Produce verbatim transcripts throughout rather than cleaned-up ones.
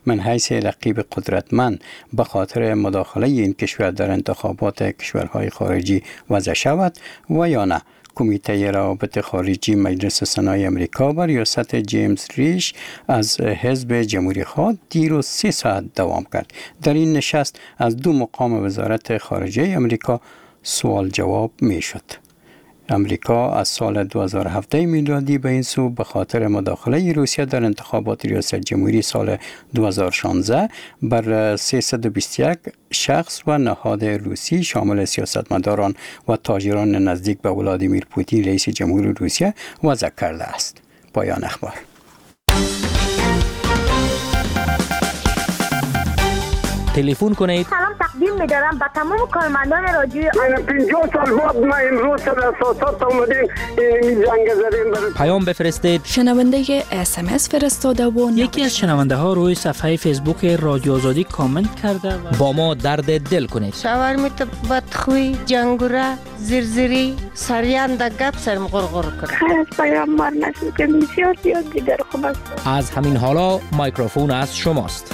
من حیث رقیب قدرتمند به خاطر مداخله این کشور در انتخابات کشورهای خارجی وضع شود و یا نه. کمیته روابط خارجی مجلس سنای امریکا بر ریاست جیمز ریش از حزب جمهوری خواه دیروز سه ساعت دوام کرد. در این نشست از دو مقام وزارت خارجه امریکا سوال جواب می شد. امریکا از سال دو هزار و هفت میلادی به این سو به خاطر مداخله روسیه در انتخابات ریاست جمهوری سال دو هزار و شانزده بر سیصد و بیست و یک شخص و نهاد روسی شامل سیاستمداران و تاجران نزدیک به ولادیمیر پوتین رئیس جمهور روسیه وضع کرده است. پایان اخبار. تلفن کنید. سلام تقدیم می‌دارم به تمام کارمندان رادیو. من پنجاه سال بعد ما امروز در اساسات اومدیم این جنگ زدیم. پیام بفرستید. شنونده اس ام اس فرستاده و یکی از شنونده ها روی صفحه فیسبوک رادیو آزادی کامنت کرده و با ما درد دل کنید. شاورمیت بدخوی جنگوره زرزری سریان در گپ سرم غرغر کرد. خیلی از پیام مار نشد که بسیار زیاد دیگر خوب است. از همین حالا میکروفون از شماست.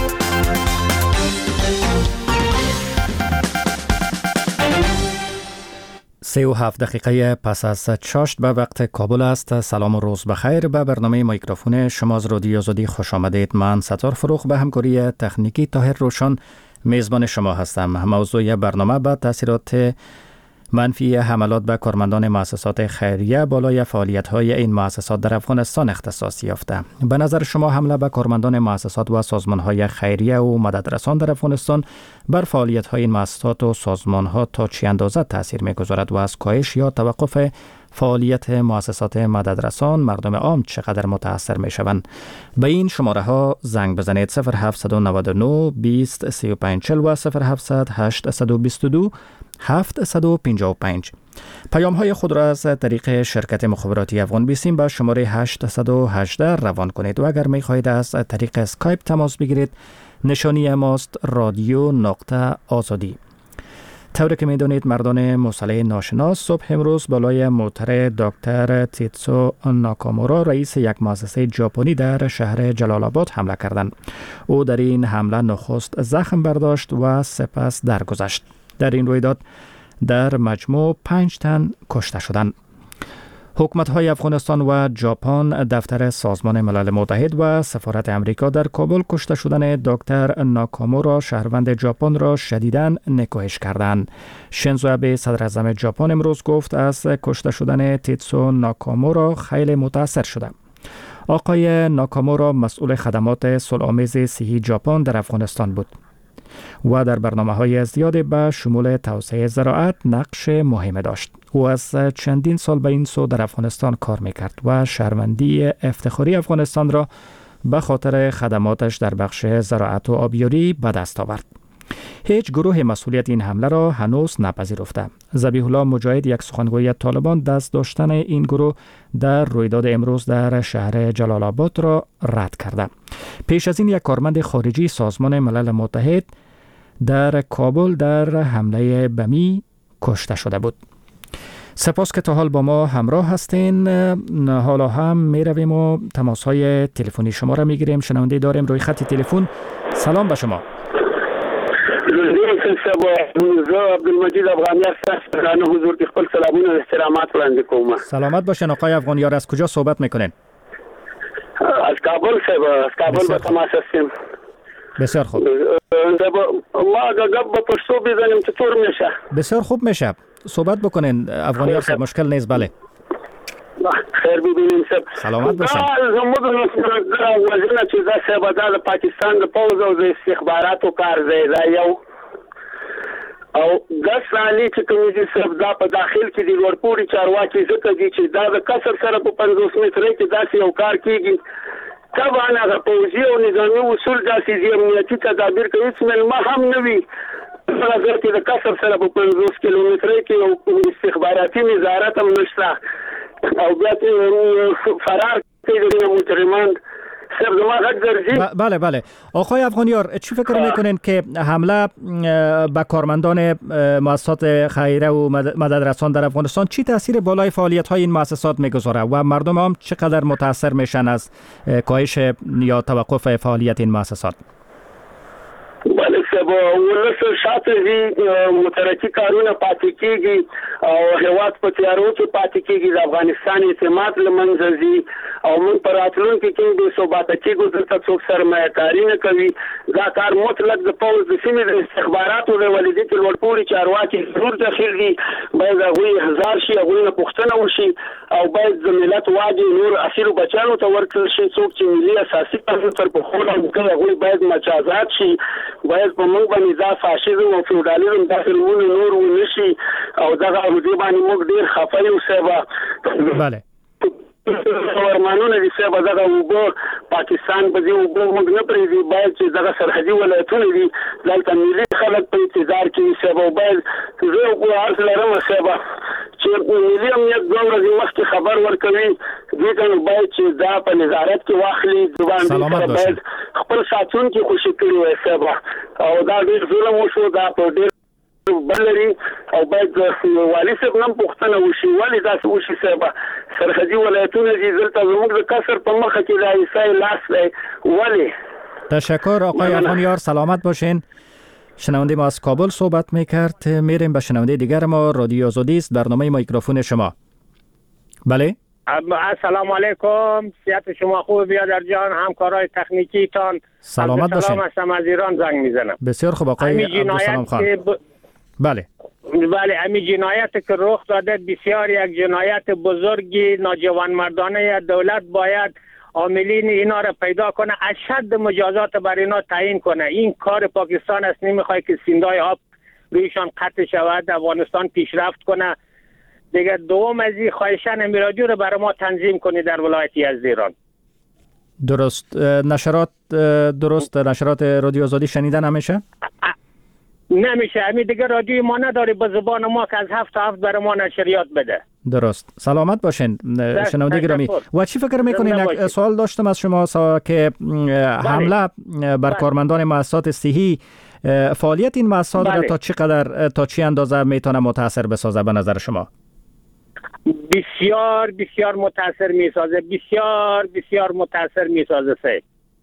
سی و هفت دقیقه پس از چاشت به وقت کابل است. سلام و روز بخیر. به برنامه میکروفون شما از رادیو آزادی خوش آمدید. من ستار فروغ به همکاری تکنیکی طاهر روشن میزبان شما هستم. موضوع برنامه به تاثیرات منفی حملات به کارمندان مؤسسات خیریه بالای فعالیت‌های این مؤسسات در افغانستان اختصاص یافته. به نظر شما حمله به کارمندان مؤسسات و سازمان‌های خیریه و مددرسان در افغانستان بر فعالیت‌های این مؤسسات و سازمان‌ها تا چه اندازه تأثیر می‌گذارد و از کاهش یا توقف فعالیت مؤسسات مددرسان مردم عام چقدر متاثر می‌شوند؟ به این شماره ها زنگ بزنید صفر هفت نه نه بیست سی و پنج چهل و صفر هفت هشت دو دو هفت پنج پنج. پیام های خود را از طریق شرکت مخابراتی افغان بیسیم به شماره هشت یک هشت روان کنید و اگر می خواهید از طریق اسکایپ تماس بگیرید نشانی ماست رادیو نقطه آزادی. طوری که می دانید مردان مسلح ناشناس صبح امروز بالای موتر دکتر تیتسو ناکامورا رئیس یک مؤسسه ژاپنی در شهر جلال آباد حمله کردند. او در این حمله نخست زخم برداشت و سپس درگذشت. در این رویداد در مجموع پنج تن کشته شدند. حکومت‌های افغانستان و ژاپن دفتر سازمان ملل متحد و سفارت امریکا در کابل کشته شدن دکتر ناکامورا شهروند ژاپن را شدیداً نکوهش کردند. شینزو آبه صدر اعظم ژاپن امروز گفت از کشته شدن تیتسو ناکامورا خیلی متاثر شده. آقای ناکامورا مسئول خدمات صلح‌آمیز صحی ژاپن در افغانستان بود و در برنامه‌های زیادی به شمول توسعه زراعت نقش مهم داشت. او از چندین سال به این سو در افغانستان کار میکرد و شهروندی افتخاری افغانستان را به خاطر خدماتش در بخش زراعت و آبیاری به دست آورد. هیچ گروه مسئولیت این حمله را هنوز نپذیرفته. ذبیح الله مجاهد یک سخنگوی طالبان دست داشتن این گروه در رویداد امروز در شهر جلال آباد را رد کرده. پیش از این یک کارمند خارجی سازمان ملل متحد در کابل در حمله بمی کشته شده بود. سپاس که تا حال با ما همراه هستین. حالا هم می رویم و تماس های تلفنی شما را می گیریم. شنونده داریم روی خط تلفن. سلام به شما. عبدالمجید افغانی هستم. رانه حضور کی خپل سلامونه و احترامات وړاندې کوم. سلامت باشین آقای افغانیار. از کجا صحبت میکنین؟ از کابل صاحب. از کابل به تماس هستم. بسیار خوب. ما گپ به پښتو بزنیم چطور میشه؟ بسیار خوب میشه. صحبت بکنین افغانیار صاحب. مشکل نیست. بله. خیر ببینیم صاحب. سلامت باشین. زموږ وزیر چې دا صاحب د پاکستان د پوز او د استخباراتو کار دی دا یو او د سالي چې کوم دي صاحب دا په داخل کې د ورپوري چارواکي ځکه دي چې دا د کسر سره په پنځوس متره کې داسې یو کار کیږي. طبعا هغه پوځي او نظامي اصول داسې دي امنیتي تدابیر کوي چې ملما هم نه وي. اگر چې د کسر سره په پنځوس کیلومتره کې یو استخباراتي نظارت هم نشته او بیا فرار کوي د مجرمان سب ما غد درجی بله بله آقای افغانیار چی فکر میکنین که حمله به کارمندان مؤسسات خیریه و مددرسان در افغانستان چی تاثیر بالای فعالیت های این مؤسسات میگذاره و مردم هم چقدر متاثر میشن از کاهش یا توقف فعالیت این مؤسسات؟ بله سبا ولس شاته دي مترقي کارونه پاتې کیږي او هیواد په تیارو کې پاتې کیږي د افغانستان اعتماد لمنځه ځي او موږ پر راتلونکي کې د ثبات کېږو دلته څوک سرمایه کاري نه کوي دا کار مطلق د پوز د سیمې د استخباراتو د ولدي کې ورپوري چارواکي ضرور داخل دي باید هغه هزار شي هغه پښتنه وشي او باید د ملت واجب نور اصل بچانو ته ورکړل شي څوک چې ملي اساسي قانون تر په خوله کوي هغه باید مجازات شي باید په موږ باندې دا فاشیزم او فیوډالیزم داخلونه نور ونشي او دغه دې باندې موږ ډیر خفه یو سبا بله ورمانونه دي سبا دغه وګو پاکستان په دې وګو موږ نه پریږدي باید چې دغه سرحدي ولایتونه دي دلته ملي خلک په انتظار کې سبا باید زه وګو ارسل لرم سبا چې ملي امنیت دوه ورځې مخکې خبر ورکوي دې ته باید چې دا په نظارت کې واخلي ځوان باید خپل ساتون کې خوشي کړی وي سبا او دا ډیر ظلم وشو دا په ډیر بلري او باید والی صاحب نن پښتنه وشي والی دا وشي سبا سرحدي ولایتونه دي دلته زموږ د کسر په مخه کې د ایسای لاس دی والی. تشکر آقای افغانیار سلامت باشین. شنونده ما از کابل صحبت میکرد. میریم به شنونده دیگر ما. رادیو آزادی است برنامه میکروفون شما. بله السلام علیکم سیادت شما خوب بیادر جان همکارای تکنیکی تان سلامت باشین. سلام هستم از ایران زنگ میزنم. بسیار خوب آقای عبدالسلام خان. ب... بله بله امی جنایت که رخ داده بسیار یک جنایت بزرگی ناجوانمردانه دولت باید عاملین اینا را پیدا کنه اشد مجازات بر اینا تعیین کنه. این کار پاکستان است نمیخواد که سیندای آب رویشان قطع شود افغانستان پیشرفت کنه دیگه. دوم از این خواهشان امی رادیو رو برای ما تنظیم کنی در ولایت یزد. درست نشرات درست نشرات رادیو آزادی شنیدن نمیشه؟ نمیشه امی دیگه رادیوی ما نداره به زبان ما که از هفت تا هفت برای ما نشریات بده. درست سلامت باشین شنونده گرامی. و چی فکر میکنین؟ یک سوال داشتم از شما سا که حمله بر کارمندان مؤسسات صحی فعالیت این مؤسسات را تا چقدر تا چی اندازه میتونه متاثر بسازه به نظر شما؟ بسیار بسیار متاثر میسازه بسیار بسیار متاثر میسازه سه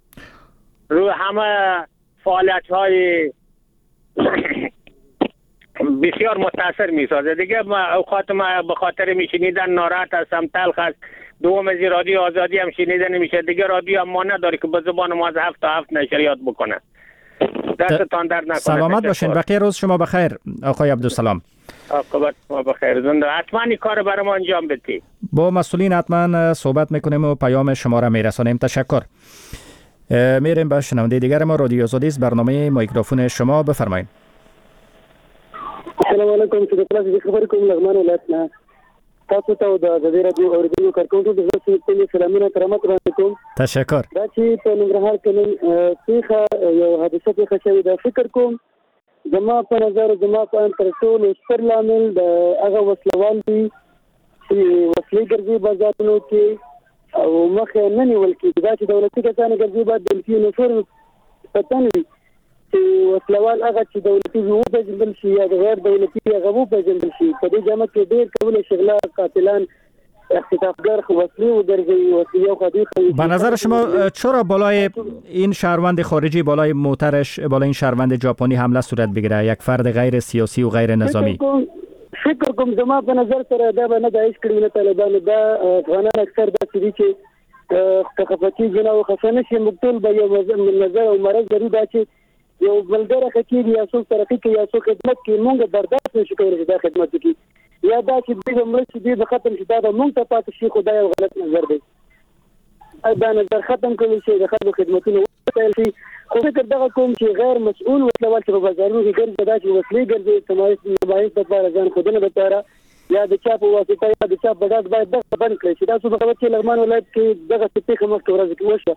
رو همه فعالیت های بسیار متاثر میسازه دیگه. ما اوقات ما به خاطر میشنیدن ناراحت هستم تلخ است. دوم از رادیو آزادی هم شنیده نمیشه دیگه. رادیو هم ما نداره که به زبان ما از هفت تا هفت نشریات بکنه. دستتان درد نکنه. سلامت باشین. بقیه روز شما بخیر آقای عبدالسلام. عاقبت ما بخیر. زنده حتما این کار برای ما انجام بدید. با مسئولین حتما صحبت میکنیم و پیام شما را میرسانیم. تشکر. میریم به شنونده دیگر ما. رادیو آزادی است برنامه میکروفون شما بفرمایید. السلام علیکم چې تاسو د خبرې کوم لغمان ولایت نه تاسو ته د غزې رادیو اوریدونکو کارکونکو د زړه سلامونه کرامت وړاندې کوم. تشکر. دا چې په ننګرهار کې نن پیښه یو حادثه پیښه شوې ده فکر کوم زما په نظر زما په تر ټولو ستر لامل د هغه وسلوال دي چې وسلې ګرځي بازارونو کې او مخه نه نیول کېږي. دا چې دولتي کسان ګرځي باید دولتي نفر پتن وي چې وسلوال هغه چې دولتي وو پیژندل شي یا غیر دولتي هغه وو پیژندل شي. په دې جامه کې ډېر کول شغله قاتلان اختطافگر وسلې و درجه وسیله و خدیخ. به نظر شما چرا بالای این شهروند خارجی بالای موترش بالای این شهروند ژاپنی حمله صورت بگیره یک فرد غیر سیاسی و غیر نظامی؟ فکر کوم زما په نظر سره دا به نه دایښ کړی نه طالبان دا افغانان اکثر داسې دي چې خفقي جنا او خفنه شي مقتول به یو نظر او مرض لري دا چې یو بلګره خکې یا څو ترقی کې یا څو خدمت کې مونږ برداشت نشو کولای دا خدمت کې یا دا چې دغه ملک دې د ختم شي دا مونږ ته پاتې شي خدای یو غلط نظر دی. دا نظر ختم کړي چې د خلکو خدمتونه وکړي شي. خو فکر دغه کوم چې غیر مسؤل وسلوال چې په بازارونو کې ګرځي دا چې وسلې ګرځي سمایي سمایي د لپاره ځان خودنه لپاره یا د چا په واسطه یا د چا په ګډ باید دغه بند کړي چې دا څه خبره چې لغمان ولایت کې دغه څه مخ ورځ کې وشه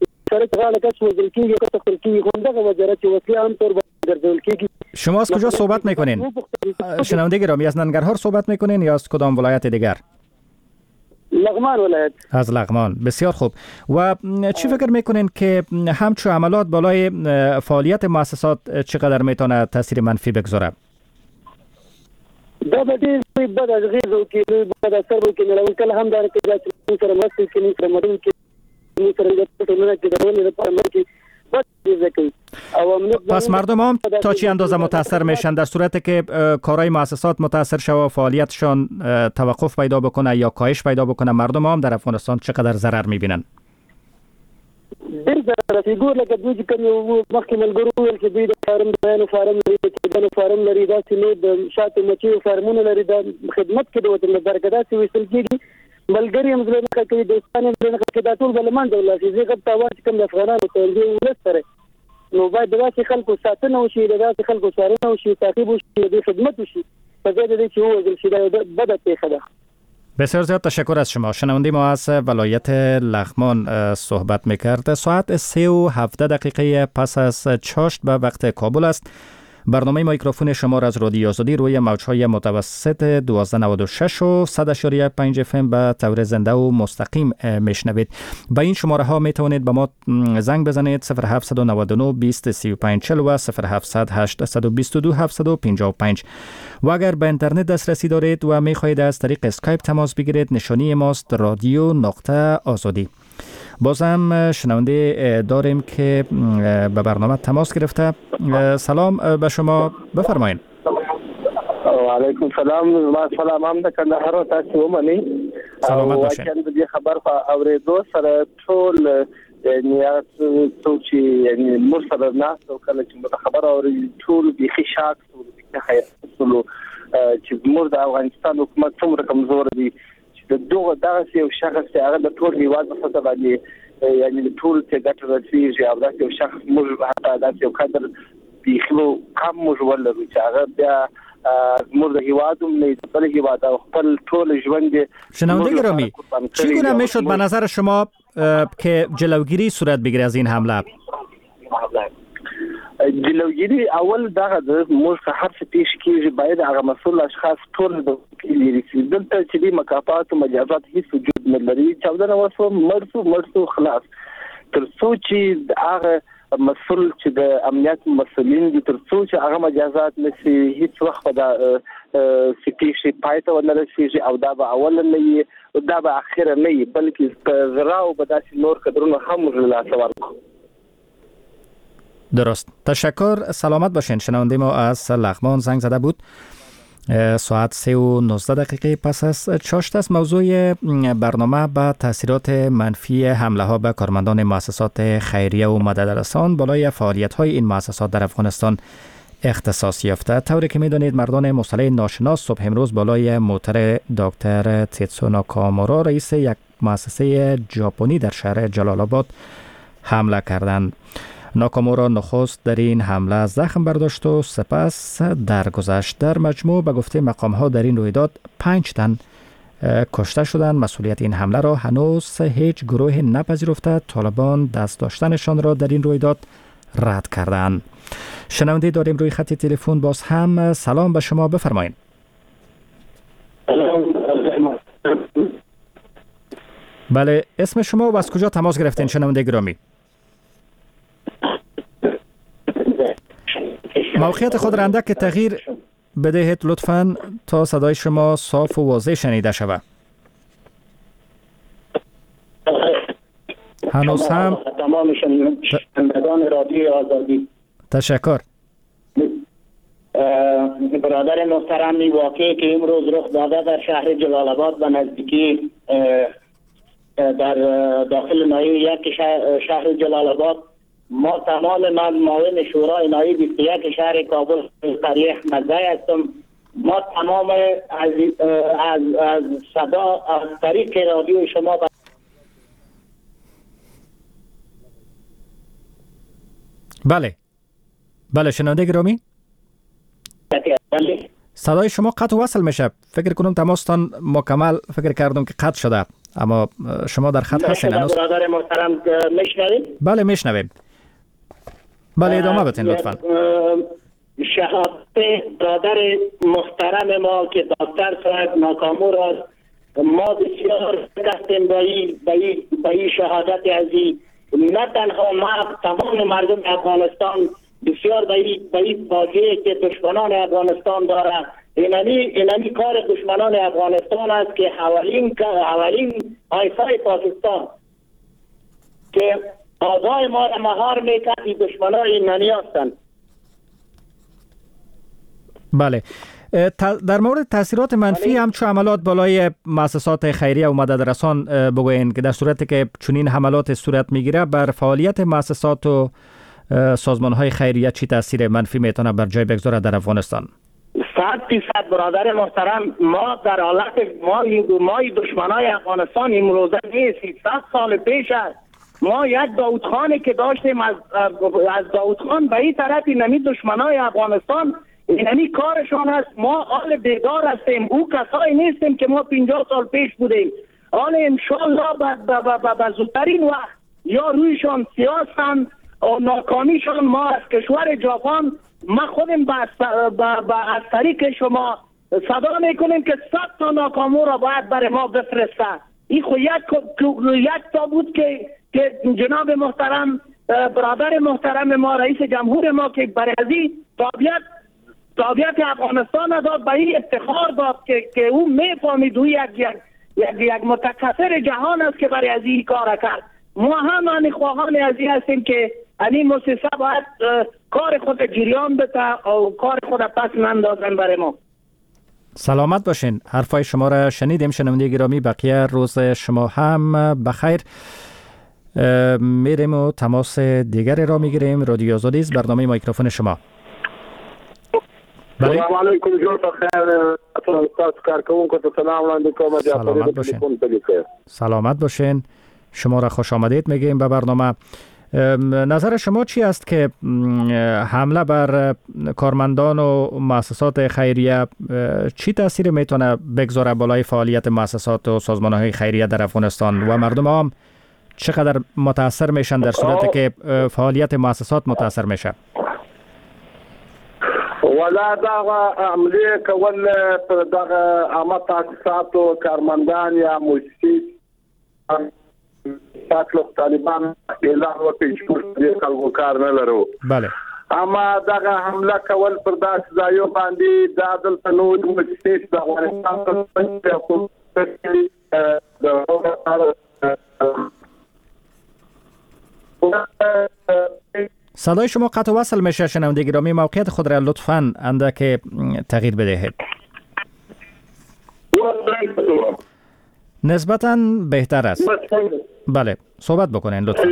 شما از کجا صحبت میکنین؟ شنونده گرامی از ننگرهار صحبت میکنین یا از کدام ولایت دیگر؟ لغمان ولایت. از لغمان. بسیار خوب. و چی فکر میکنین که همچون عملات بالای فعالیت مؤسسات چقدر میتونه تاثیر منفی بگذاره؟ دا به دې بد اغېز وکړي، بد اثر وکړي. نو کله هم دا کې چې سره مرسته کوي، سره مدد کوي، سره د ټولنې کې د ولې لپاره مرسته پس مردم هم تا چی اندازه متاثر میشن در صورتی که کارهای مؤسسات متاثر شود و فعالیتشان توقف پیدا بکنه یا کاهش پیدا بکنه، مردم هم در افغانستان چقدر ضرر میبینن؟ ډېر ضرر فیګور لکه دوی چې کوم یو مخکې ملګرو ویل چې دوی د فارم د فارم لري، چې د فارم لري، داسې نو د شاته مچیو فارمونه لري، د خدمت کې د وطن لپاره که داسې ویستل کېږي ملګري هم زړه نه کوي، دوستان هم زړه نه کوي، دا ټول به له منځه ولاړ شي. زه غواړم چې اواز کوم د افغانانو ته دې ولس سره نو باید د داسې خلکو ساتنه وشي، د داسې خلکو څارنه وشي، تعقیب وشي، د خدمت وشي په ځای د دې چې ووژل شي. دا بده پیښه ده. بسیار زیاد تشکر از شما. شنونده ما از ولایت لغمان صحبت میکرد. ساعت سه و هفده دقیقه پس از چاشت به وقت کابل است. برنامه میکروفون شما را از رادیو آزادی روی موج‌های متوسط دوازده نود و شش و صد و پنج اف ام به طور زنده و مستقیم میشنوید. با این شماره ها می توانید به ما زنگ بزنید صفر هفت نه نه بیست سی و پنج چهل و صفر هفت هشت بیست و دو هفتصد و پنجاه و پنج. و اگر به اینترنت دسترسی دارید و می خواهید از طریق اسکایپ تماس بگیرید، نشانی ماست رادیو نقطه آزادی. بازم شنونده داریم که به برنامه تماس گرفته. سلام به شما، بفرمایید. و علیکم سلام. ما سلام هم د کندهار او تاسو ومني. سلامت باشئ. واقعا د خبر په اوریدو سره ټول نیت څوک یعنی مرسل نه او کله چې خبر اوري ټول بيخي شاک ټول بيخي ټول چې موږ د افغانستان حکومت څومره کمزور دي د دوه داسې یو شخص چې هغه د ټول هیواد په څیر باندې یعنی د ټول څه ګټه رسیږي او داسې یو شخص موږ حتی داسې یو قدر بيخلو کم موږ ولرو چې هغه بیا موږ د هیوادوم نه د هیواد او خپل ټول ژوند. شنونده گرامی، چگونه میشد به نظر شما که جلوگیری صورت بگیره از این حمله؟ جلوگیری اول دغه د موږ هر څه پیش کیږي باید هغه مسؤل اشخاص ټول د کلیري دلته چې د مکافات او مجازات هیڅ وجود نه لري. چودنه وسو مرسو مرسو خلاص تر څو چې هغه مسؤل چې د امنیت مسؤلین دي تر څو چې هغه مجازات نشي هیڅ وخت دا سکی شي پایته ولرسي او دا به اول نه وي او دا به اخر نه وي بلکې زراو به داسې نور قدرونه هم لا ورکو. درست. تشکر. سلامت باشین. شنونده ما از لغمان زنگ زده بود. ساعت سه و نوزده دقیقه پس از چاشت است. موضوع برنامه به تاثیرات منفی حمله ها به کارمندان مؤسسات خیریه و مددرسان بالای فعالیت های این مؤسسات در افغانستان اختصاص یافته. طوری که میدانید مردان مسلح ناشناس صبح امروز بالای موتر دکتر تیتسو ناکامورا رئیس یک مؤسسه ژاپنی در شهر جلال آباد حمله کردند. ناکامورا نخست در این حمله زخم برداشت و سپس درگذشت. در مجموع به گفته مقام‌ها در این رویداد پنج تن کشته شدند. مسئولیت این حمله را هنوز هیچ گروه نپذیرفته. طالبان دست داشتنشان را در این رویداد رد کردند. شنونده داریم روی خط تلفن باز هم. سلام به شما، بفرمایید. بله، اسم شما و از کجا تماس گرفتین شنونده گرامی؟ موقعیت خود را اندک تغییر بدهید لطفاً تا صدای شما صاف و واضح شنیده شود. هنوز هم تمام شنوندگان رادیو آزادی تشکر. برادر محترم، واقعی که امروز رخ داده در شهر جلال آباد و نزدیکی در داخل نایب یک شهر جلال آباد، ما تمام من معاون شورای نایب بیست و یک شهر کابل قریه احمدزی هستم. ما تمام از از از صدا از طریق رادیو شما ب... بله بله شنونده گرامی، صدای شما قطع و وصل میشه. فکر کنم تماستان مکمل فکر کردم که قطع شده، اما شما در خط هستین هنوز؟ برادر محترم میشنوید؟ بله میشنویم. بله ادامه بتین لطفاً. شهادت برادر محترم ما که دکتر صاحب ناکامورا ما بسیار کستیم به این شهادت عزیز. نه تنها ما، تمام مردم افغانستان بسیار به این فاجعه که دشمنان افغانستان دارند. اینمی اینمی کار دشمنان افغانستان است که اولین اولین آیسای پاکستان که آزای ما را مهار میکرد این دشمنان اینمی هستند. بله. در مورد تاثیرات منفی همچو حملات بالای مؤسسات خیریه و مددرسان بگوین که در صورتی که چنین حملات صورت میگیره بر فعالیت مؤسسات و سازمان های خیریه چی تاثیر منفی میتونه بر جای بگذاره در افغانستان؟ صد فیصد برادر محترم، ما در حالت ما ما دشمنای افغانستان امروزه نیست. صد سال پیش است ما یک داود خانی که داشتیم از از داود خان به این طرف اینمی دشمنای افغانستان اینمی کارشان است. ما آل بیدار هستیم، او کسایی نیستیم که ما پنجاه سال پیش بودیم. آل انشالله به زودترین وقت یا رویشان سیاستند و ناکامیشان ما از کشور ژاپن ما خودم از طریق شما صدا میکنیم که صد تا ناکامو را باید برای ما بفرسته. این خو یک یک تا بود که که جناب محترم برادر محترم ما رئیس جمهور ما که برای ازی تابعیت تابعیت افغانستان داد، به این افتخار داد که که او میفهمید او یک یک یک متکثر جهان است که برای ازی کار کرد. ما هم ان خواهان ازی هستیم که این مؤسسه باید کار خود جریان بده و کار خود پس نندازن برای ما. سلامت باشین. حرفای شما را شنیدیم. شنونده گرامی، بقیه روز شما هم بخیر. میریم و تماس دیگر را میگیریم. رادیو آزادی است، برنامه میکروفون شما. بله. سلام علیکم، جور بخیر. استاد کارکون کو سلام علیکم. سلامت باشین. سلامت باشین. شما را خوش آمدید میگیم به برنامه. نظر شما چی است که حمله بر کارمندان و مؤسسات خیریه چی تاثیر میتونه بگذاره بالای فعالیت مؤسسات و سازمان‌های خیریه در افغانستان و مردم هم چقدر متاثر میشن در صورتی که فعالیت مؤسسات متاثر میشه؟ ولا دا عملیه کول دا عامه تاسیسات و کارمندان یا مؤسسات تاسیسات طالبان اعلان وکړي چې خلکو کار نه لرو. بله. اما دا حمله کول پر داسې ځایو باندې دا دلته نور مؤسسات د افغانستان په صدای شما قطع وصل میشه. شنونده گرامی، موقعیت خود را لطفاً اندک تغییر بدهید. نسبتاً بهتر است. بله، صحبت بکنین لطفاً.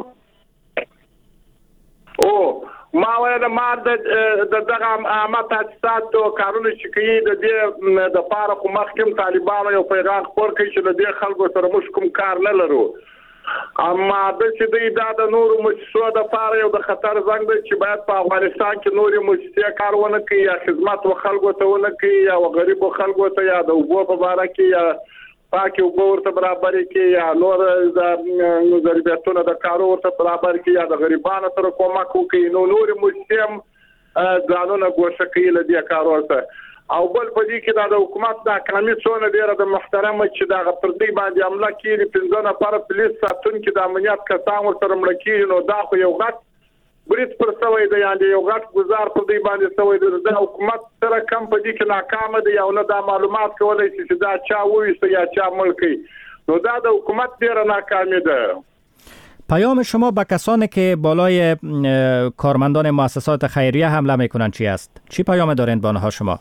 او ما ویل ما د دغه عامه تاسیسات او کارونه چې کوي د دې د پاره خو مخکې طالبانو یو پیغام خپور کړي چې د دې خلکو سره موږ کوم کار نه لرو. اما د چې دوی دا د نورو مؤسسو د پاره یو د خطر زنګ دی چې باید په افغانستان کې نورې مؤسسې کار ونه کوي یا خدمات و خلکو ته ونه کوي یا غریبو خلکو ته یا د اوبو په باره کې یا پاکي اوبو ورته برابر کې یا نور د ضرورتونو د کارو ورته برابر کې یا د غریبانو سره کومک وکړي. نو نورې مؤسسې هم ځانونه ګوښه کوي له دې کارو سره. او بل په دې کې د حکومت د کمی څونه ډیره د محترمه چې د غپردي باندې عمله کیږي پنځه نفر پولیس ساتونکو د امنیت کسان ورسره مړ کیږي. نو دا خو یو غټ برید پر سوی دی، یعنی یو غټ گزار پر دې باندې سوی دی. د حکومت سره کم په دې کې ناکام دی او نه د معلومات کولای شي چې دا چا وایي یا چا ملکی. نو دا د حکومت ډیره ناکامی ده. پیام شما به کسانی که بالای کارمندان مؤسسات خیریه حمله میکنن چی است؟ چی پیام دارین به آنها شما؟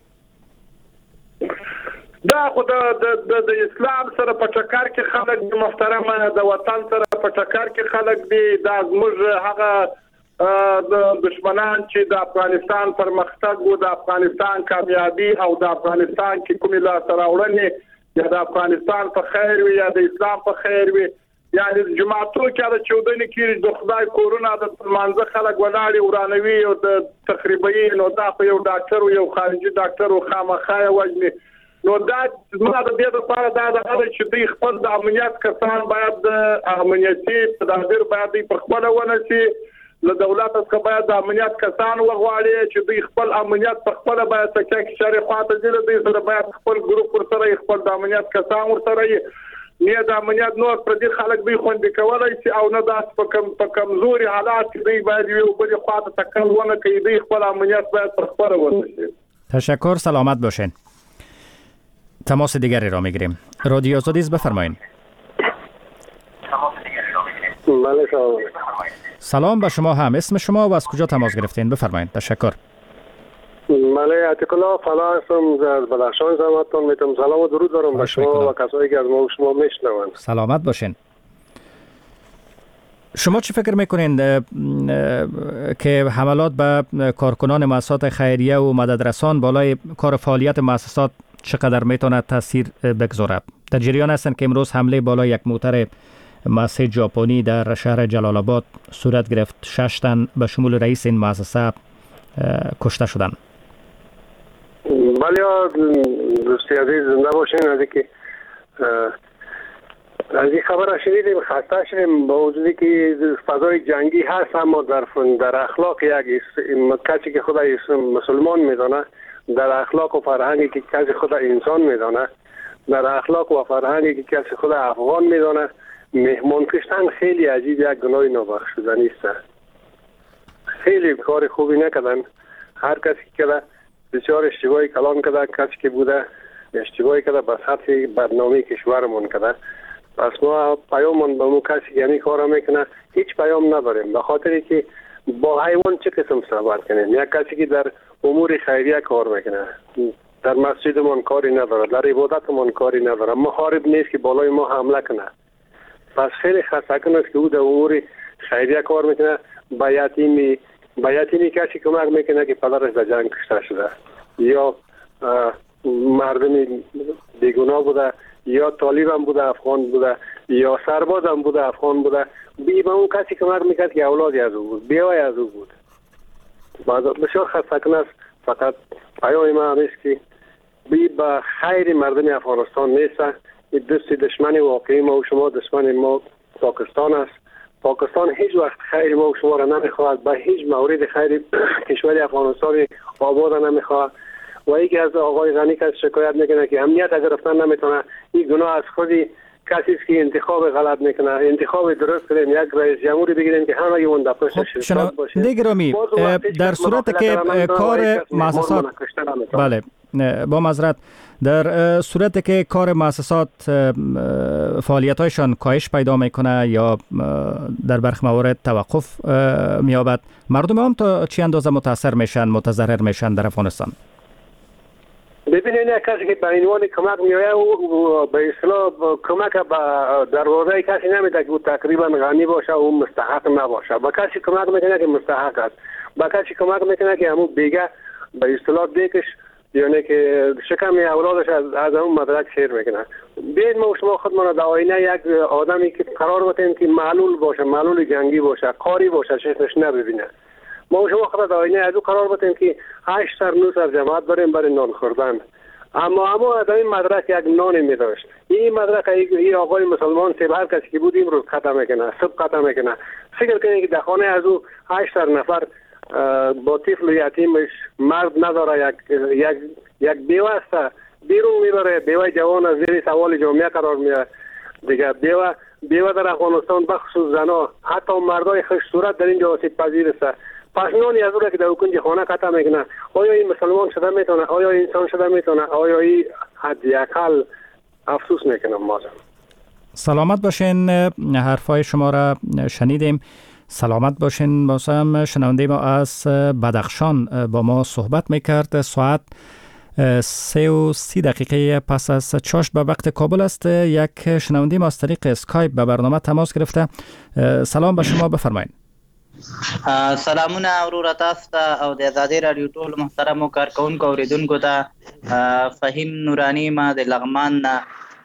دا خو د د اسلام سره په چکر کې خلک د محترمه د وطن سره په چکر کې خلک دي. دا زموږ هغه د دشمنان چې د افغانستان پرمختګ او د افغانستان کامیابی او د افغانستان کې کومه لاسته راوړنې یا د افغانستان په خیر وي یا د اسلام په خیر وي، یعنی جماعتونو کې د چودنې کې د خدای کورونه د منځ خلک ولاړي ورانوي او د تخریبي. نو دا په یو ډاکټر او یو خارجي ډاکټر او خامخا وجني. نو دا زما د دې لپاره دا د هغه چې دوی خپل د امنیت کسان باید د امنیتي تدابیر باید په خپل ونه شي له دولت څخه باید د امنیت کسان وغواړي چې دوی خپل امنیت په خپل باید تکه کې شری خواته دي دوی سره باید خپل ګروپ ورسره خپل د امنیت کسان ورسره نه د امنیت نور پر دې خلک دوی خوندې کولای شي او نه داس په کم په کمزوري حالات کې دوی باید یو بل خواته تکل ونه کوي دوی خپل امنیت باید پر خپل وساتي. تشکر، سلامت باشین. تماس دیگری را میگیریم. رادیو آزادی بفرمایید. بله سلام. سلام به شما هم. اسم شما و از کجا تماس گرفتین؟ بفرمایید. تشکر. بله عتیق الله فلا هستم از بدخشان زحمتتون میتونم. سلام و درود دارم به شما و کسایی که از ما و شما میشنوند. سلامت باشین. شما چی فکر میکنین که حملات به کارکنان مؤسسات خیریه و مددرسان بالای کار فعالیت مؤسسات چقدر میتونه تاثیر بگذاره؟ در جریان هستن که امروز حمله بالای یک موتر مؤسسه ژاپنی در شهر جلال آباد صورت گرفت. شش تن به شمول رئیس این مؤسسه کشته شدند. بله دوستی عزیز زنده باشین. از اینکه از این خبر شنیدیم خسته شدیم با وجودی که فضای جنگی هست اما در در اخلاق یک کسی که خود مسلمان میدانه، در اخلاق و فرهنگی که کسی خود انسان میدانه، در اخلاق و فرهنگی که کسی خود افغان میدانه، مهمان کشتن خیلی عجیب یک گناه نابخشودنی است. خیلی کار خوبی نکردن. هر کسی که بسیار اشتباهی کلام کرده، کسی که بوده اشتباهی کرده به سطح بدنامی کشورمون کرده. پس ما پیاممون به مو کسی که همین کارا میکنه هیچ پیام نداریم، به خاطری که با حیوان چه قسم صحبت کنیم؟ یک کسی که در امور خیریه کار میکنه، در مسجدمون کاری نداره، در عبادتمون کاری نداره، محارب نیست که بالای ما حمله کنه. پس خیلی خسته‌کن است که او در امور خیریه کار میکنه. با یتیمی با یتیمی کسی کمک میکنه که پدرش در جنگ کشته شده یا مردم بیگناه بوده یا طالب هم بوده افغان بوده یا سرباز هم بوده افغان بوده، بی به اون کسی کمک میکرد که اولادی از او بود، بیوی از او بود. بسیار خسته‌کن است. فقط پیام ما همیست که بی به خیر مردم افغانستان نیست. این دوستی دشمن واقعی ما و شما دشمن ما پاکستان است. پاکستان هیچ وقت خیر ما و شما را نمیخواهد، به هیچ مورد خیر کشور افغانستان آباد نمیخواهد. و یکی از آقای غنی که شکایت میکنه که امنیت گرفتن نمیتونه، این گناه از خودی کسی است که انتخاب غلط میکنه. انتخاب درست کنیم، یک رئیس جمهوری بگیریم که همه اون در پشت شرکت باشه. دیگرامی در صورت که کار مؤسسات بله با معذرت در صورت که کار مؤسسات فعالیت‌هایشان کاهش پیدا میکنه یا در برخی موارد توقف مییابد، مردم هم تا چه اندازه متاثر میشن، متضرر میشن در افغانستان؟ ببینید یک کسی که به عنوان کمک میآید و به اصطلاح کمک به دروازه کسی نمیده که او تقریبا غنی باشه و مستحق نباشه. به کسی کمک میکنه که مستحق است، به کسی کمک میکنه که همون بیگه به اصطلاح دیکش یعنی که شکم اولادش از از اون مدرک سیر میکنه. بیاید ما شما خودمان در آینه یک آدمی که قرار بتیم که معلول باشه، معلول جنگی باشه، قاری باشه، چشمش نبینه. ما شما خود در آینه از او قرار بتیم که هشت سر نو سر جماعت بریم برای نان خوردن. اما اما از این مدرک یک نانی می داشت. این مدرک این آقای مسلمان سه هر کسی که بود امروز ختم میکنه، صبح ختم میکنه. فکر کنید که در خانه از او هشت سر نفر با طفل یتیمش مرد نداره، یک یک یک بیوه است، بیرون میبره. بیوه جوان از زیر سوال جامعه قرار میاد دیگه. بیوه بیوه در افغانستان بخصوص زنا حتی مردای خوش صورت در اینجا آسیب پذیر است. پس نانی از اون که در کنج خانه قطع میکنه. آیا این مسلمان شده میتونه؟ آیا انسان شده میتونه؟ آیا این حداقل افسوس میکنم. ما سلامت باشین. حرفای شما را شنیدیم. سلامت باشین. بازم شنونده ما از بدخشان با ما صحبت میکرد. ساعت سه و سی دقیقه پس از چاشت به وقت کابل است. یک شنونده ما از طریق اسکایپ به برنامه تماس گرفته. سلام به شما، بفرمایید. سلامونه اورور تاسو ته او د آزادۍ راډیو ټول محترمو کارکونکو اوریدونکو ته فهیم نورانی ما د لغمان نه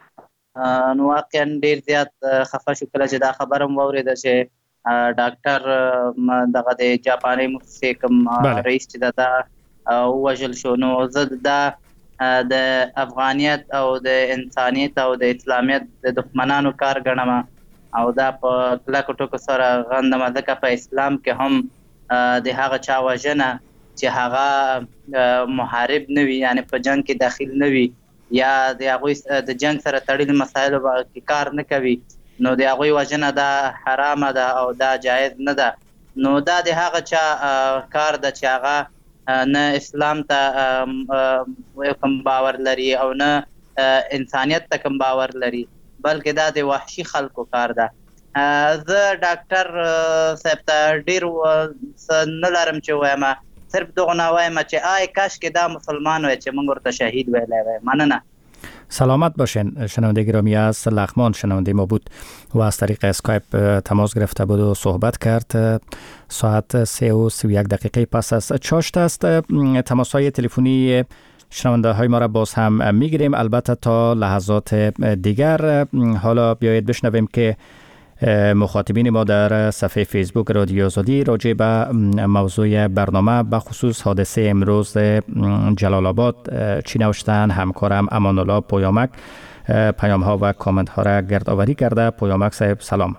نو واقعا ډیر زیات خفه شو کله چې دا خبره مو واورېده چې ډاکټر دغه د جاپاني مفتي کوم رئیس چې دا ووژل شو. نو زه دا د افغانیت او د انسانیت او د اسلامیت د دښمنانو کار ګڼم او دا په کلکو ټکو سره غندم، ځکه په اسلام کې هم د هغه چا وژنه چې هغه محارب نه وي، یعنی په جنگ کې داخل نه وي یا د هغوی د جنگ سره تړلي مسایلو کې کار نه کوي، نو د هغوی وژنه دا حرامه ده او دا جایز نه ده. نو دا د هغه چا کار ده چې هغه نه اسلام ته کوم باور لري او نه انسانیت ته کوم باور لري، بلکې دا د وحشي خلکو کار ده. زه ډاکټر صاحب ته ډېر نه لرم چې وایم، صرف دغه نه وایم چې آی کاش که دا مسلمان وای چې موږ ورته شهید ویلی وای. مننه. سلامت باشین. شنونده گرامی از لغمان شنونده ما بود و از طریق اسکایپ تماس گرفته بود و صحبت کرد. ساعت سه و سی و یک دقیقه پس از چاشت است. تماس های تلفنی شنونده های ما را باز هم میگیریم، البته تا لحظات دیگر. حالا بیایید بشنویم که مخاطبین ما در صفحه فیسبوک رادیو آزادی راجع به موضوع برنامه به خصوص حادثه امروز جلال آباد چی نوشتن. همکارم امان الله پویامک پیام ها و کامنت ها را گردآوری کرده. پویامک صاحب سلام.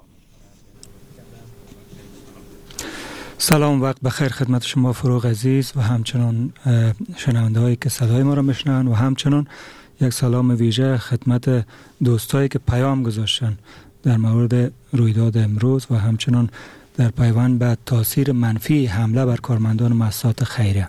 سلام، وقت بخیر خدمت شما فروغ عزیز و همچنان شنونده هایی که صدای ما را میشنوند و همچنان یک سلام ویژه خدمت دوستایی که پیام گذاشتن در مورد رویداد امروز و همچنان در پیوند به تاثیر منفی حمله بر کارمندان مؤسسات خیریه.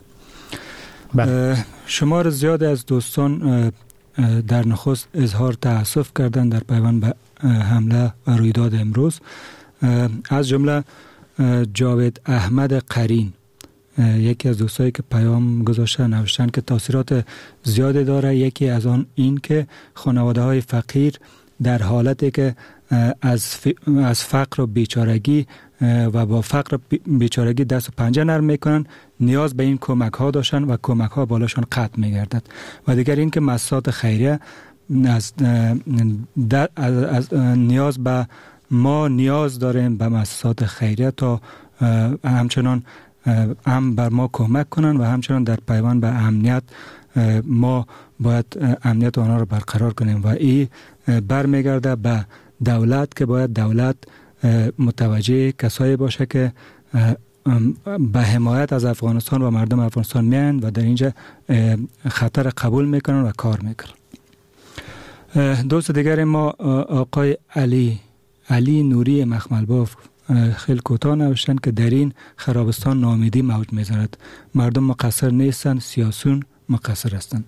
شمار زیادی از دوستان در نخست اظهار تأسف کردند در پیوند به حمله و رویداد امروز، از جمله جاوید احمد قرین، یکی از دوستایی که پیام گذاشتن نوشتن که تاثیرات زیادی داره. یکی از آن این که خانواده های فقیر در حالتی که از از فقر و بیچارگی و با فقر و بیچارگی دست و پنجه نرم میکنن، نیاز به این کمک ها داشتن و کمک ها بالاشان قطع میگردد. و دیگر این که مؤسسات خیریه از, از, از نیاز به ما نیاز داریم به مؤسسات خیریه تا همچنان هم بر ما کمک کنن و همچنان در پیوند به امنیت ما باید امنیت آنها را برقرار کنیم و این برمیگرده به دولت که باید دولت متوجه کسایی باشه که به حمایت از افغانستان و مردم افغانستان میان و در اینجا خطر قبول میکنن و کار میکنن. دوست دیگر ما آقای علی علی نوری مخملباف خیلی کوتاه نوشتن که در این خرابستان ناامیدی موج میزند، مردم مقصر نیستن، سیاسیون مقصر هستند.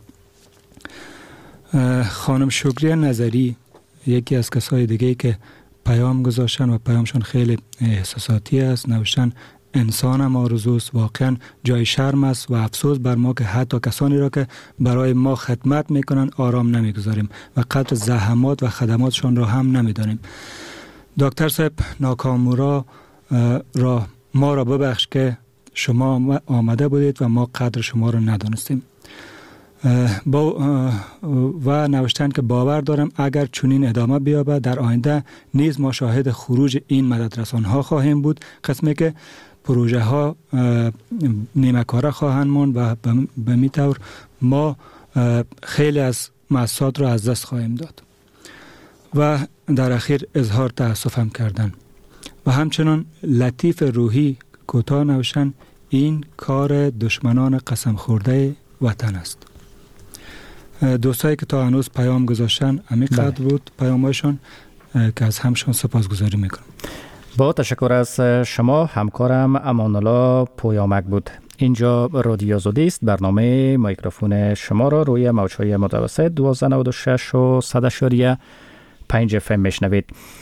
خانم شکریه نظری یکی از کسای دیگه که پیام گذاشتن و پیامشون خیلی احساساتی است، نوشتن انسان ما آرزوست، واقعا جای شرم است و افسوس بر ما که حتی کسانی را که برای ما خدمت میکنن آرام نمیگذاریم و قدر زحمات و خدماتشان را هم نمیدانیم. دکتر صاحب ناکامورا را ما را ببخش که شما آمده بودید و ما قدر شما را ندانستیم. با و نوشتن که باور دارم اگر چنین ادامه بیابد در آینده نیز ما شاهد خروج این مددرسان ها خواهیم بود، قسمی که پروژه ها نیمه کاره خواهند ماند و به می طور ما خیلی از مؤسسات را از دست خواهیم داد. و در اخیر اظهار تأسف هم کردن و همچنان لطیف روحی کوتاه نوشتن این کار دشمنان قسم خورده وطن است. دوستایی که تا هنوز پیام گذاشتن همینقدر بود پیامشون که از همشون سپاسگزاری میکنم. با تشکر از شما. همکارم امان الله پویامک بود. اینجا رادیو آزادی است. برنامه میکروفون شما را روی موج‌های متوسط دوازده نود و شش و صد اشاریه پنج اف ام میشنوید.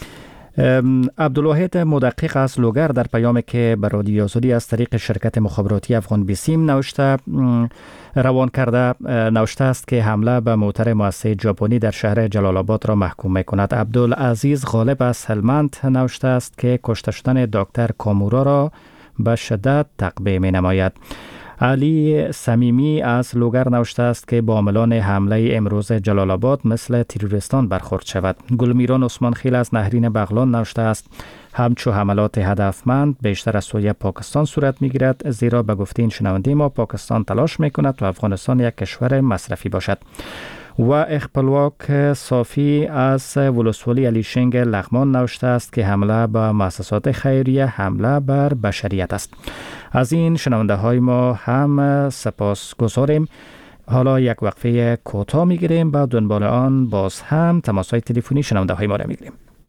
عبدالواحد مدقق از لوگر در پیامی که به رادیو آزادی از طریق شرکت مخابراتی افغان بیسیم نوشته روان کرده نوشته است که حمله به موتر مؤسسه ژاپنی در شهر جلال آباد را محکوم می‌کند. عبدالعزیز غالب از هلمند نوشته است که کشته شدن دکتر کامورا را به شدت تقبیح می‌نماید. علی صمیمی از لوگر نوشته است که با عاملان حمله امروز جلال آباد مثل تروریستان برخورد شود. گلمیران عثمان خیل از نهرین بغلان نوشته است همچو حملات هدفمند بیشتر از سوی پاکستان صورت میگیرد، زیرا به گفته این شنونده ما پاکستان تلاش میکند تا افغانستان یک کشور مصرفی باشد. و اخپلواک صافی از ولسوالی علیشنگ لغمان نوشته است که حمله به مؤسسات خیریه حمله بر بشریت است. از این شنونده های ما هم سپاس گذاریم. حالا یک وقفه کوتاه میگیریم، بعد دنبال آن باز هم تماس های تلفنی شنونده های ما را میگیریم.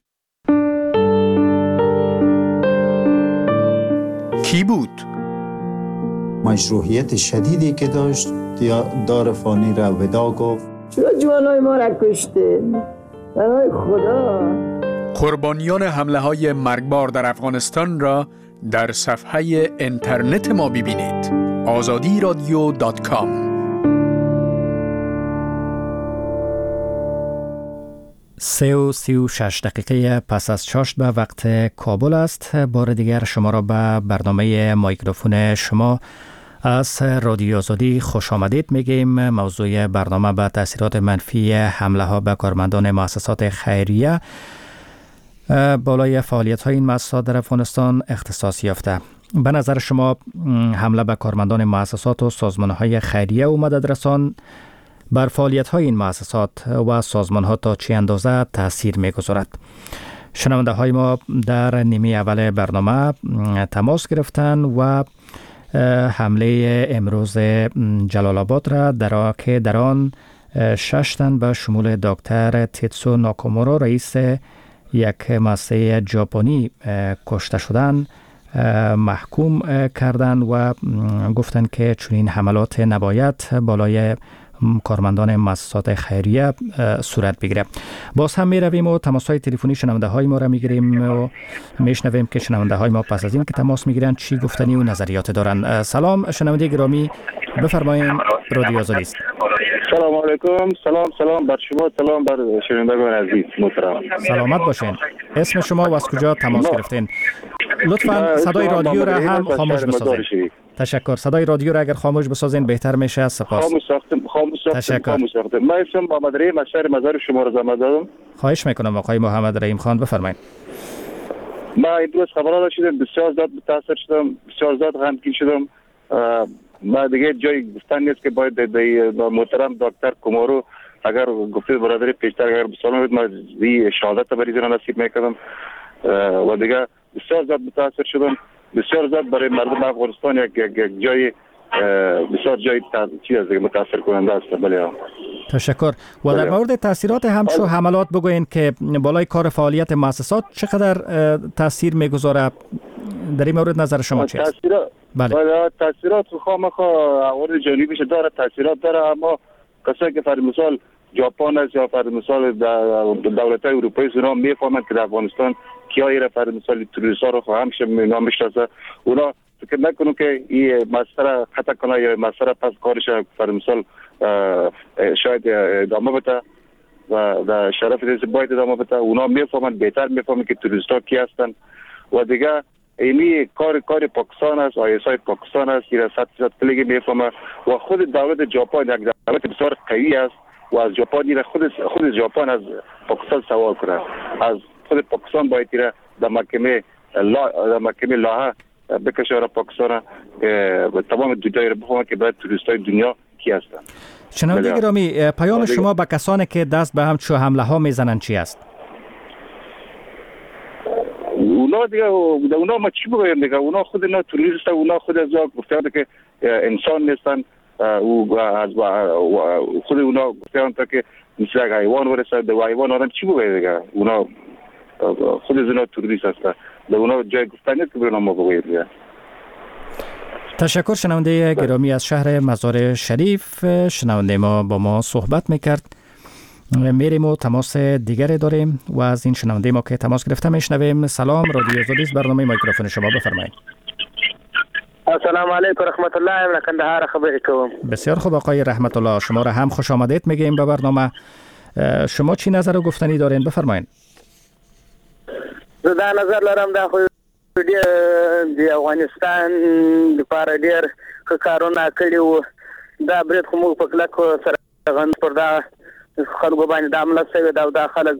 کی بود؟ مشروعیت شدیدی که داشت دار فانی را ودا گفت. چرا جوانای ما را کشته؟ برای خدا. قربانیان حمله های مرگبار در افغانستان را در صفحه اینترنت ما ببینید. آزادی رادیو دات کام. سه و سی و شش دقیقه پس از چاشت به وقت کابل است. بار دیگر شما را به برنامه مایکروفون شما از رادیو آزادی خوش آمدید میگیم. موضوع برنامه به تاثیرات منفی حمله ها به کارمندان مؤسسات خیریه بالای فعالیت های این مؤسسات در افغانستان اختصاص یافته. به نظر شما حمله به کارمندان مؤسسات و سازمان های خیریه و مدد رسان بر فعالیت های این مؤسسات و سازمان ها تا چه اندازه تاثیر میگذارد؟ شنونده های ما در نیمه اول برنامه تماس گرفتن و حمله امروز جلال آباد را در که در آن شش تن به شمول دکتر تیتسو ناکامورا رئیس یک مؤسسه ژاپنی کشته شدند محکوم کردند و گفتند که چنین حملات نباید بالای کارمندان مؤسسات خیریه صورت بگیره. باز هم می رویم و تماس های تلفنی شنونده های ما را می گیریم و میشنویم که شنونده های ما پس از این که تماس می گیرن چی گفتنی و نظریات دارن. سلام شنونده گرامی، بفرمایید، رادیو آزادی است. سلام علیکم. سلام سلام بر شما، سلام بر شنوندگان عزیز محترم. سلامت باشین. اسم شما و از کجا تماس گرفتین؟ لطفاً صدای رادیو را هم خاموش بسازید. تشکر. صدای رادیو را اگر خاموش بسازین بهتر میشه. سپاس. خاموش ساختم. خاموش ساختم. تشکر. خاموش ساختم. من اسمم محمد رحیم از شهر مزار شما را زحمت دادم. خواهش میکنم آقای محمد رحیم خان، بفرمایید. من امروز خبرها شدم، بسیار زیاد متاثر شدم، بسیار زیاد غمگین شدم. ما دیگه جای گفتن نیست که باید محترم دکتر کومارو اگر گفته برادری پیشتر اگر بسالم ما دی شهادت بریز را نصیب میکردم و دیگه بسیار زیاد متاثر شدم. بسیار زیاد برای مردم افغانستان یک یک جای بسیار جای چیز دیگه متاثر کننده است. بله. تشکر. و در مورد تاثیرات همچو حملات بگوین که بالای کار فعالیت مؤسسات چقدر تاثیر میگذاره؟ در این مورد نظر شما چیست؟ تاثیرات بله تاثیرات خامخا عوارض جانبیش داره، تاثیرات داره، اما کسایی که فرض مثال ژاپن است یا فرض مثال دولت‌های اروپایی اونا میفهمند که در افغانستان کیایی را فرض مثال تروریست‌ها رو همیشه نمی‌شناسه. اونا فکر نکنن که این مسئله خطا کنه یا مسئله پس کارش فرض مثال شاید ادامه بده و در شرف دیز باید ادامه بده. اونا میفهمند، بهتر میفهمند که تروریست‌ها کی هستند و دیگه اینی کار کار پاکستان است، آی اس آی پاکستان است که صد درصد کلیگی میفهمه و خود دولت ژاپن یک دولت بسیار قوی است و از ژاپن را خود خود ژاپن از پاکستان سوال کنه. از خود پاکستان باید را در محکمه لا در محکمه لاها بکشه را پاکستان و تمام دنیا را بفهمه که باید توریستای دنیا کی هستند. شنونده گرامی، پیام شما به کسانی که دست به همچو حمله ها میزنن چی است؟ اونا دیگه اونا ما چی بگویم دیگه؟ اونا خود اینا توریست، اونا خود از گفتند که انسان نیستن و از خود اونا گفتند که مثل یک حیوان ورسه به حیوان آدم چی بگویم دیگه؟ اونا خود از اونا توریست هستن، به اونا جای گفتن نیست که به اونا ما بگویم دیگه. تشکر. شنونده گرامی از شهر مزار شریف، شنونده ما با ما صحبت میکرد. میریم و تماس دیگری داریم و از این شنونده ما که تماس گرفته میشنویم. سلام، رادیو آزادی است، برنامه مایکروفون شما، بفرمایید. السلام علیکم رحمت الله. من کندهار خبر کوم. بسیار خوب آقای رحمت الله، شما را هم خوش آمدید میگیم به برنامه. شما چی نظر و گفتنی دارین؟ بفرمایید. زه دا نظر لرم دا خو د افغانستان لپاره ډېر ښه کارونه کړي وو. دا برید خو موږ په کلکو سره غند پر دا خلکو باندې دا حمله شوې ده او دا خلک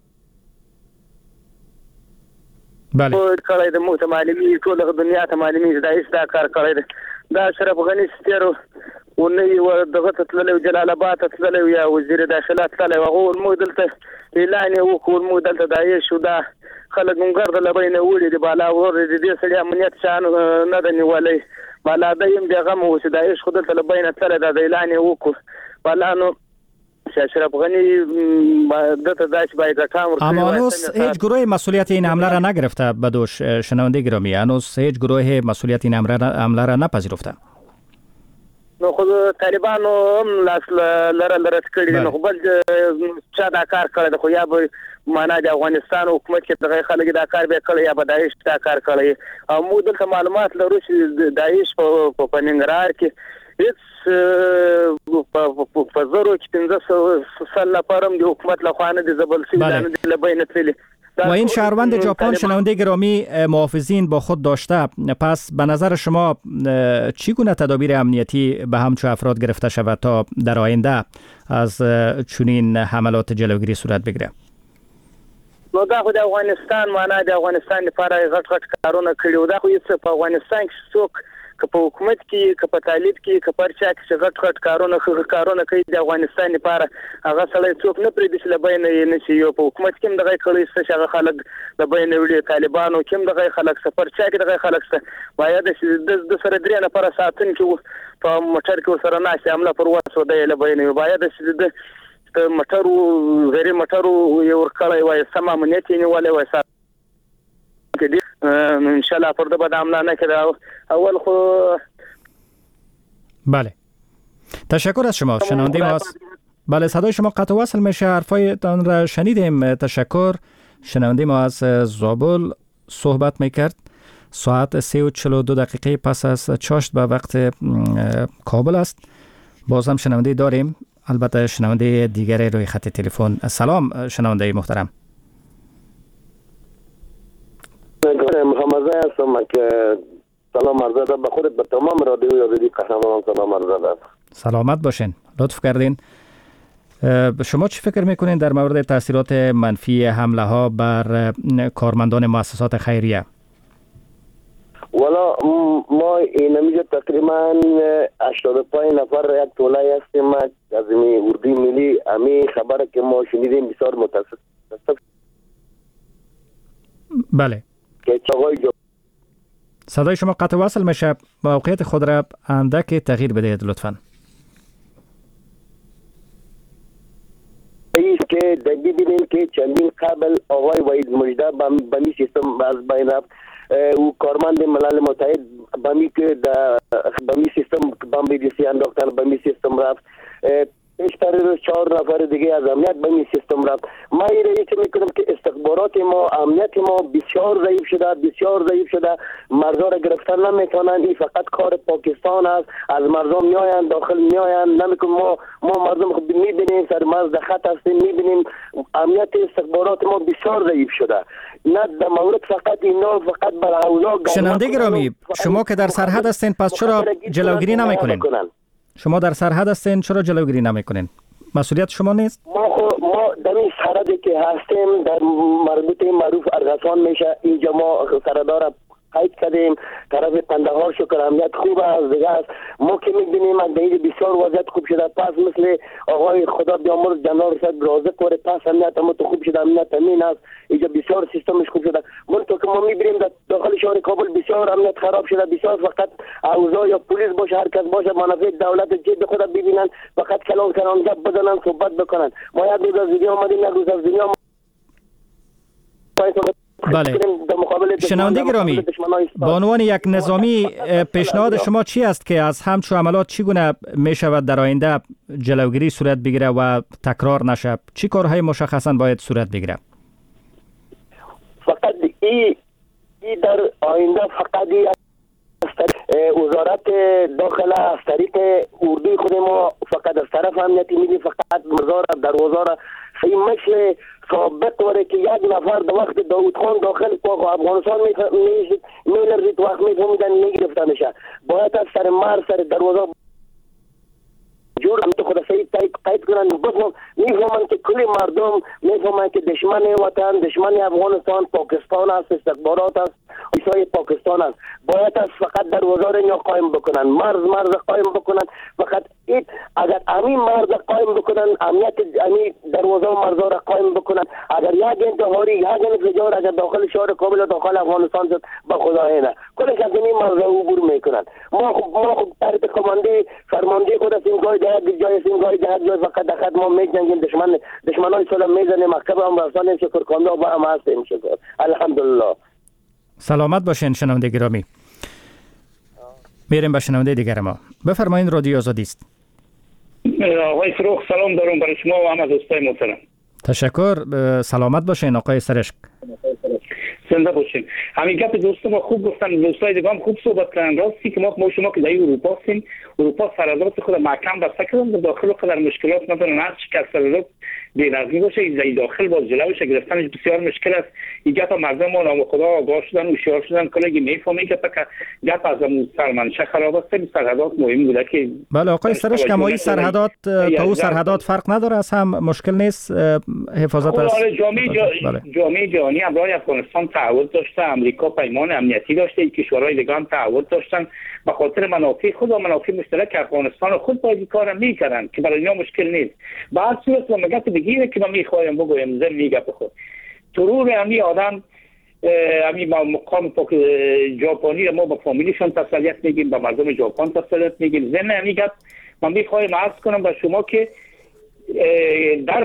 بله کړی د موږ ته معلومي ټوله دنیا ته معلومي دا هېڅ دا کار کړی دی. دا اشرف غني چې تېرو ونی و دغه تللی جلال آباد تللی یا وزیر داخله تللی هغه موږ دلته اعلان وکړ موږ دلته داعش دا خلک مونږ د لبینه وړي دی بالا ور دي سړي امنیت شان نه د نیولې بالا دیم دغه مو چې داعش خود ته لبینه تللی دا اعلان وکړ بالا نو اشرف غنی دته داش باید کام ورکړي. اما هنوز هیچ گروه مسئولیت این حمله را نگرفته بدوش شنونده گرامی، هنوز هیچ گروه مسئولیت این حمله را نپذیرفته. نو خو طالبانو هم لاس لره لره کړی نو بل چا دا کار کړی خو یا به معنا د افغانستان حکومت کې دغه خلک دا کار به کړی یا به داعش دا کار کړی او موږ دلته معلومات لرو چې داعش په پننګرهار کې هیڅ په زرو کې پنځه سل نفرم د حکومت لخوا نه دي زبل سي نه دي لبینه تللی و این شهروند ژاپن شنونده گرامی محافظین با خود داشته، پس به نظر شما چگونه تدابیر امنیتی به همچو افراد گرفته شود تا در آینده از چنین حملات جلوگیری صورت بگیره؟ نو دا خو د افغانستان معنا د افغانستان لپاره غټ غټ کارونه کړي او دا خو یې په افغانستان کې څوک که په حکومت کې که په طالب کې که پر چا کې غټ غټ کارونه خو کارونه کوي د افغانستان لپاره هغه سړی څوک نه پرې د لبین نه شي یو په حکومت کې دغه کړي څه هغه خلک د بین وړي طالبانو کې دغه خلک سفر چا کې دغه خلک څه باید د سره درې نه پر ساتن کې په موټر کې سره ناشې عمله پر واسو د لبین باید د موټر غیر موټر یو ورکړی وای سم امنیت یې نیولې وای سات ان شاء الله فردا بعد عملا نکرده اول خو بله تشکر از شما شنونده ما بله صدای شما قطع وصل میشه حرفایتان را شنیدیم تشکر شنونده ما از زابل صحبت میکرد ساعت سه و چهل و دو دقیقه پس از چاشت به وقت کابل است باز هم شنونده داریم البته شنونده دیگری روی خط تلفن. سلام شنونده محترم. محمد هستم که سلام عرض ادب به خودت به تمام رادیو آزادی قهرمان سلام عرض ادب. سلامت باشین. لطف کردین. شما چی فکر میکنین در مورد تاثیرات منفی حمله ها بر کارمندان مؤسسات خیریه؟ والا ما اینجا تقریبا هشتاد و پنج نفر یک توله هستیم از می اردوی ملی. امی خبر که ما شنیدیم بسیار متاسف. بله. صدای شما قطع وصل میشه. موقعیت خود را اندک تغییر بدهید لطفاً. ایست که دیدیم که چندین قبل آقای وحید مجده بمی سیستم از بین رفت او کارمند ملل متحد بمی که بمی سیستم بمی دیسی انداختن بمی سیستم رفت بیشتر روز چهار نفر دیگه از امنیت به این سیستم رفت. ما ایره چه میکنم که استخبارات ما امنیت ما بسیار ضعیف شده بسیار ضعیف شده مرزا را گرفتن نمیتونن. این فقط کار پاکستان است. از مرزا میآیند داخل میآیند نمیکنم. ما ما مردم خب میبینیم سر مرز خط هستیم میبینیم امنیت استخبارات ما بسیار ضعیف شده. نه در مورد فقط اینا فقط بر اوضاع. شنونده گرامی شما که در سرحد هستین پس چرا جلوگیری نمیکنین؟ شما در سرحد هستین چرا جلوگیری نمیکنین؟ مسئولیت شما نیست؟ ما خو ما در این سرحدی که هستیم در مربوط معروف ارغسان میشه اینجا ما سردار قید کردیم طرف قندهار شکر امنیت خوب است دیگه است. ما که میبینیم از دیگه بسیار وضعیت خوب شده پس مثل آقای خدا بیامرز جنرال صاحب رازق وره پس امنیت هم تو خوب شده امنیت امین است اینجا بسیار سیستمش خوب شده. من تو که ما میبینیم در داخل شهر کابل بسیار امنیت خراب شده بسیار فقط اوضاع یا پلیس باشه هر کس باشه منافع دولت جد خود ببینن فقط کلام کلام گپ بزنن صحبت بکنن. ما یک روز از دنیا اومدیم یک روز از دنیا بله. شنونده گرامی به عنوان یک نظامی پیشنهاد شما چی است که از همچو عملات چگونه می شود در آینده جلوگیری صورت بگیره و تکرار نشه؟ چی کارهای مشخصا باید صورت بگیره؟ فقط ای, ای در آینده فقط ای وزارت داخله از طریق اردوی خود ما فقط از طرف امنیتی میدی فقط مزار دروازه را صحیح مثل ثابت وره که یک نفر در وقت داود خان داخل پاک افغانستان میشید میلرزید وقت میفهمیدن میگرفتنشه باید از سر مر سر دروازه جور هم تو خود سعید قید کنن بگم میفهمن که کلی مردم میفهمن که دشمن وطن دشمن افغانستان پاکستان است، استخبارات است، ایسای پاکستان است. باید از فقط دروازه را قایم بکنن، مرز مرز قایم بکنن. فقط این اگر همین مرز قایم بکنن، امنیت همین دروازه و مرز را قایم بکنن، اگر یک انتحاری یک انفجار اگر داخل شهر کابل و داخل افغانستان شد با خدا اینه کلش از این مرز عبور میکنن. ما خب ما خب تحت کمانده فرمانده خود از این گاهی در یک جای از این گاهی در یک جای فقط دخل ما میجنگیم دشمن دشمنان سلام میزنیم مکتب هم رسانیم شکر کاملا با هم هستیم شکر الحمدلله. سلامت باشین شنونده گرامی. میریم به شنونده دیگر ما. بفرمایید رادیو آزادی است. آقای فروخ سلام دارم برای شما و همه دوستای محترم. تشکر. سلامت باشین آقای سرشک. زنده باشین. همین گپ دوست ما خوب گفتن، دوستای دیگه هم خوب صحبت کردن. راستی که ما ما شما که در اروپا هستیم، اروپا سرحدات خود محکم بسته کردن، در داخل قدر مشکلات ندارن. هر چی که سرحدات بی‌نظمی باشه در داخل باز جلوش گرفتنش بسیار مشکل است. این گپ مردم ما نام خدا آگاه شدن و هوشیار شدن کلی میفهمه که فقط گپ از سرمنشه خراب است. سرحدات مهم بوده که بله آقای سرش کمایی سرحدات تا او سرحدات فرق نداره، از هم مشکل نیست حفاظت از جامعه جامعه جهانی برای افغانستان تعهد داشته، امریکا پیمان امنیتی داشته، این کشورهای دیگه هم تعهد داشتن به خاطر منافع خود و منافع مشترک افغانستان خود باید کارم میکردن که برای اینا مشکل نیست. به هر صورت مگه دیگه که من میخوایم بگویم زن میگه بخود ترور امی آدم امی مقام پاک ژاپنی را ما با فامیلیشون تسلیت میگیم، با مردم ژاپن تسلیت میگیم. زن میگه من میخوایم عرض کنم به شما که در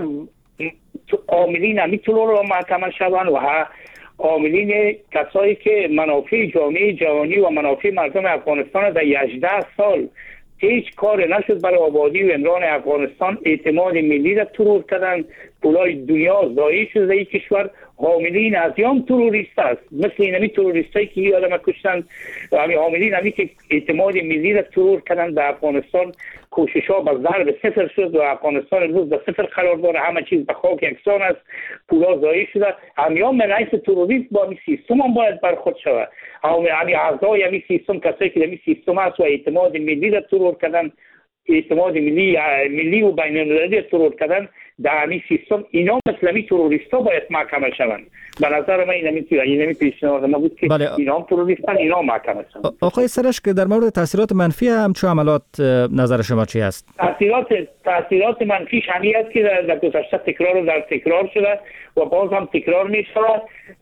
عاملین امی ترور را محکمه شوند و عاملین کسایی که منافع جامعه جهانی و منافع مردم افغانستان در هجده سال هیچ کار نشد برای آبادی و امران افغانستان، اعتماد ملی را ترور کردن، پولای دنیا ضایع شده در این کشور. حاملین از یام تروریست است، مثل این همی تروریستایی که یه آدم کشتن، همی حاملین همی که اعتماد ملی را ترور کردن در افغانستان. کوشش ها به ضرب صفر شد و افغانستان امروز به صفر قرار داره، همه چیز به خاک یکسان است، پولا ضایع شده. همیان به نحیث تروریست با همی سیستم هم باید برخورد شود. همی اعضای همی سیستم کسایی که همی سیستم هست و اعتماد ملی را ترور کردن، اعتماد ملی ملی و بین المللی ترور کردن در همین سیستم، اینا مثل همی تروریستا باید محکمه شوند. به نظر من این همی این همی پیشنهاد ما بود که بله. اینا هم تروریستن، اینا هم محکمه شوند. آقای سرش که در مورد تاثیرات منفی همچون عملات نظر شما چی است؟ تاثیرات تاثیرات منفیش همی است که در گذشته تکرار و در تکرار شده و باز هم تکرار می شود.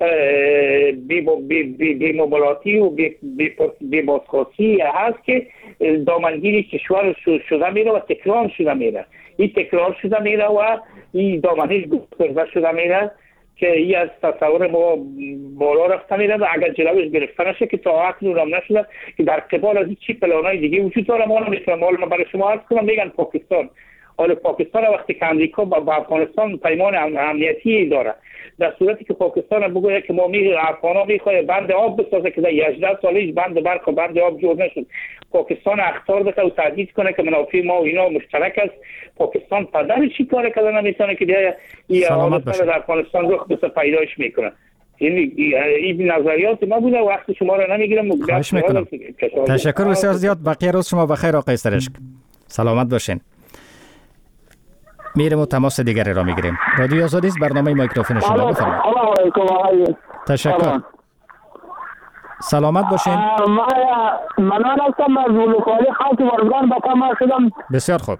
بی مبالاتی و بی بازخواستی هست که دامنگیری کشور شده میره و تکرار شده میره. این تکرار شده میره و این دامنش گسترده شده میره که این از تصور ما بالا رفته میره و اگر جلوش گرفته نشه که تا اکنون هم نشده که در قبال از این چی پلانای دیگه وجود داره. ما نمیتونم حالا من برای شما عرض کنم. میگن پاکستان، حالا پاکستان وقتی که امریکا با افغانستان پیمان امنیتی داره، در صورتی که پاکستان بگوید که ما می افغانا میخواد بند آب بسازه که در هجده سال هیچ بند برق و بند آب جور نشد، پاکستان اخطار بده و تهدید کنه که منافع ما و اینا مشترک است، پاکستان پدر چی کار کردن نمیتونه که دیگه این حالت در افغانستان رخ بس پیداش میکنه. این این نظریات ما بوده، وقت شما رو نمیگیرم. تشکر بسیار زیاد. بقیه روز شما بخیر آقای سرشک. سلامت باشین. میریم و تماس دیگری را میگیریم. رادیو آزادی است، برنامه مایکروفون شما. بفرمایید. تشکر. سلامت باشین. من هستم از ولوخالی خاک ورگان با تماس شدم. بسیار خوب.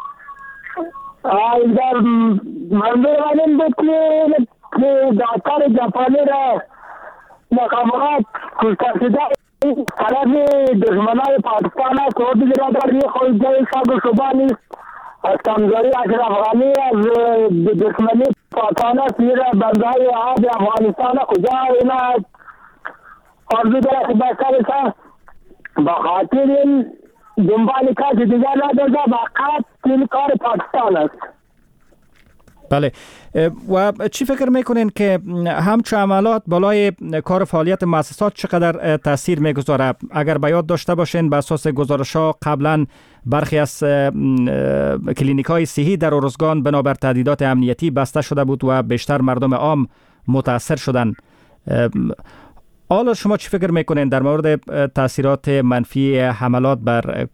در منظور من این بود که دکتر جاپانی را مخابرات کشته طرف دشمنای پاکستان است و دیگه را در یه خود جای شب و شبه نیست. از کمزوری اشرف غنی از دشمنی پاکستان است. میره بندهای آب افغانستان کجا اینا آرزو داره که بسته بسه با خاطر این دنبال کسی دیگر ندازه فقط این کار پاکستان است. بله. و چی فکر میکنین که همچو عملات بالای کار فعالیت مؤسسات چقدر تاثیر میگذاره؟ اگر به یاد داشته باشین به اساس گزارش ها قبلا برخی از کلینیک های صحی در ارزگان بنابر تهدیدات امنیتی بسته شده بود و بیشتر مردم عام متاثر شدن. حالا شما چی فکر میکنین در مورد تاثیرات منفی حملات بر